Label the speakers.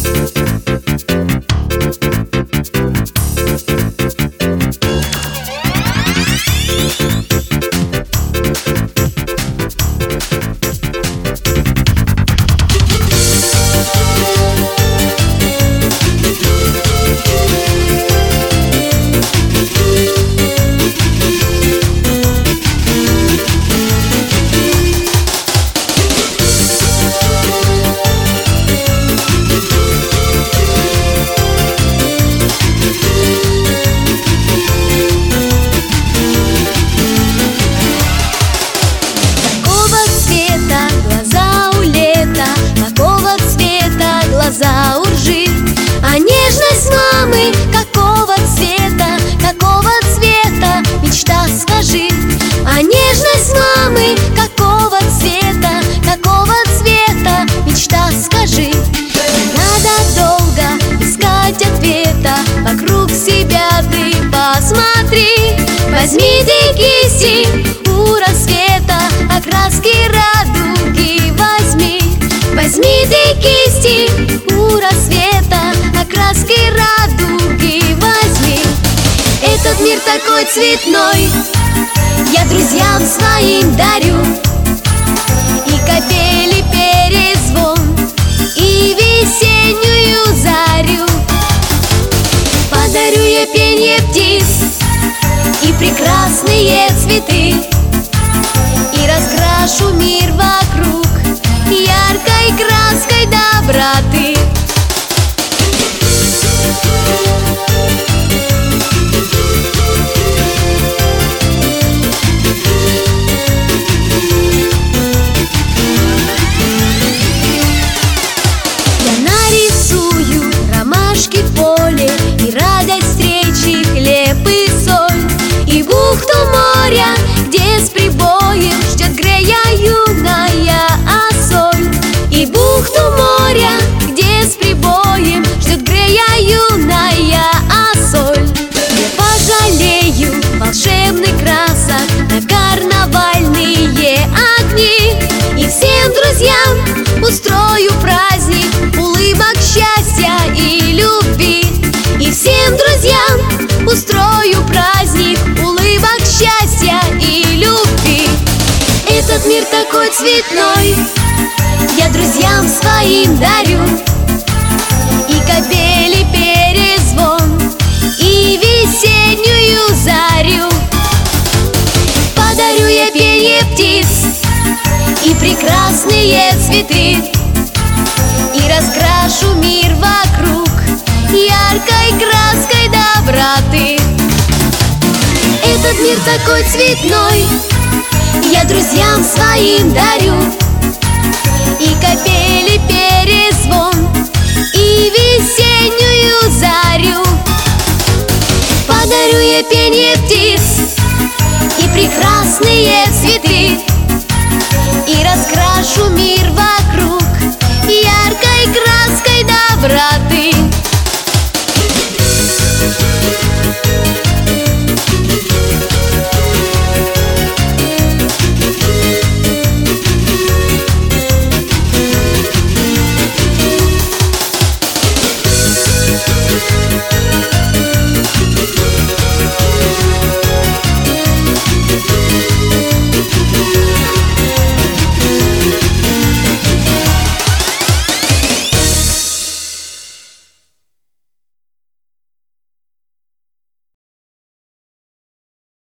Speaker 1: Глаза у ржи. А нежность мамы какого цвета? Какого цвета? Мечта, скажи. А нежность мамы какого цвета? Какого цвета? Мечта, скажи. Не надо долго искать ответа, вокруг себя ты посмотри. Возьми ты кисти у рассвета, окраски радуги возьми. Возьми ты кисти у рассвета, окраски радуги возьми. Этот мир такой цветной, я друзьям своим дарю. И капели перезвон, и весеннюю зарю. Подарю я пенье птиц и прекрасные цветы, и раскрашу мир вокруг яркой краской доброты. Я нарисую ромашки в поле, и радость встречи, хлеб и соль, и бухту моря, где с прибоем ждет грея юная осоль. И бухту моря, где с прибоем ждет грея юная осоль. Не пожалею волшебных красок на карнавальные огни, и всем друзьям устрою праздник улыбок, счастья и любви. И всем друзьям устрою праздник улыбок, счастья и любви. Этот мир такой цветной, я друзьям своим дарю. И капели перезвон, и весеннюю зарю. Подарю я пенье птиц и прекрасные цветы, и раскрашу мир вокруг яркой краской доброты. Этот мир такой цветной, я друзьям своим дарю. И капели перезвон, и весеннюю зарю. Подарю я пенье птиц и прекрасные цветы, и раскрашу мир вокруг яркой краской доброты.